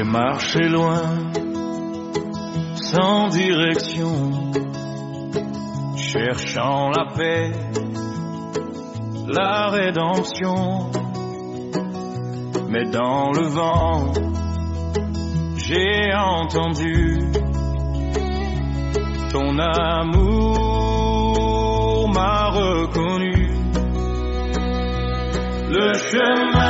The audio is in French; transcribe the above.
marché loin, sans direction, cherchant la paix, la rédemption. Mais dans le vent, j'ai entendu ton amour m'a reconnu. Le chemin